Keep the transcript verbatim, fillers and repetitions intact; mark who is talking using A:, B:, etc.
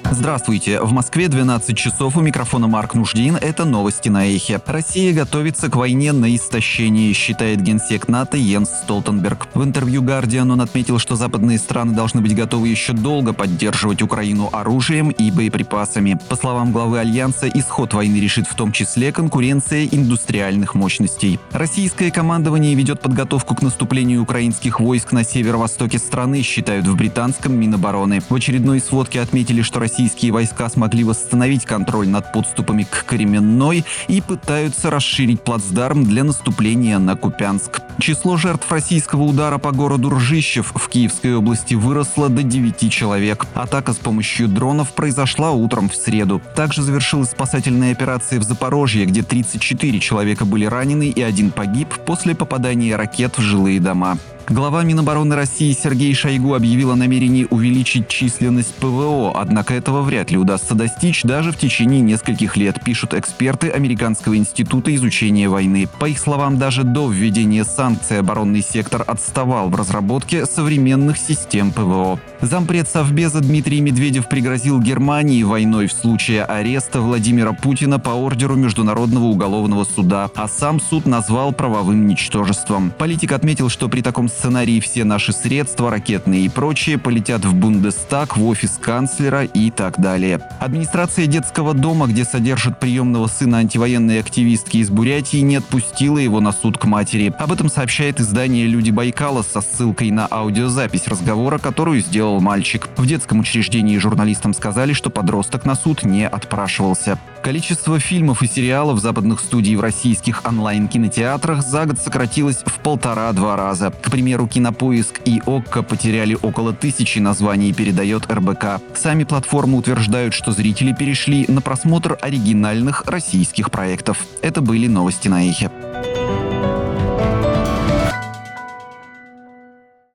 A: Здравствуйте. В Москве двенадцать часов, у микрофона Марк Нуждин. Это новости на Эхе. Россия готовится к войне на истощение, считает генсек НАТО Йенс Столтенберг. В интервью Guardian он отметил, что западные страны должны быть готовы еще долго поддерживать Украину оружием и боеприпасами. По словам главы Альянса, исход войны решит в том числе конкуренция индустриальных мощностей. Российское командование ведет подготовку к наступлению украинских войск на северо-востоке страны, считают в британском Минобороны. В очередной сводке отметили, что Россия Российские войска смогли восстановить контроль над подступами к Кременной и пытаются расширить плацдарм для наступления на Купянск. Число жертв российского удара по городу Ржищев в Киевской области выросло до девяти человек. Атака с помощью дронов произошла утром в среду. Также завершилась спасательная операция в Запорожье, где тридцать четыре человека были ранены и один погиб после попадания ракет в жилые дома. Глава Минобороны России Сергей Шойгу объявил о намерении увеличить численность ПВО, однако этого вряд ли удастся достичь даже в течение нескольких лет, пишут эксперты Американского института изучения войны. По их словам, даже до введения санкций оборонный сектор отставал в разработке современных систем ПВО. Зампред Совбеза Дмитрий Медведев пригрозил Германии войной в случае ареста Владимира Путина по ордеру Международного уголовного суда, а сам суд назвал правовым ничтожеством. Политик отметил, что при таком сценарии все наши средства, ракетные и прочие, полетят в Бундестаг, в офис канцлера и так далее. Администрация детского дома, где содержат приемного сына антивоенной активистки из Бурятии, не отпустила его на суд к матери. Об этом сообщает издание «Люди Байкала» со ссылкой на аудиозапись разговора, которую сделал мальчик. В детском учреждении журналистам сказали, что подросток на суд не отпрашивался. Количество фильмов и сериалов западных студий в российских онлайн-кинотеатрах за год сократилось в полтора-два раза. К примеру, Кинопоиск и ОККО потеряли около тысячи названий, передает эр бэ ка. Сами платформы утверждают, что зрители перешли на просмотр оригинальных российских проектов. Это были новости на Эхе.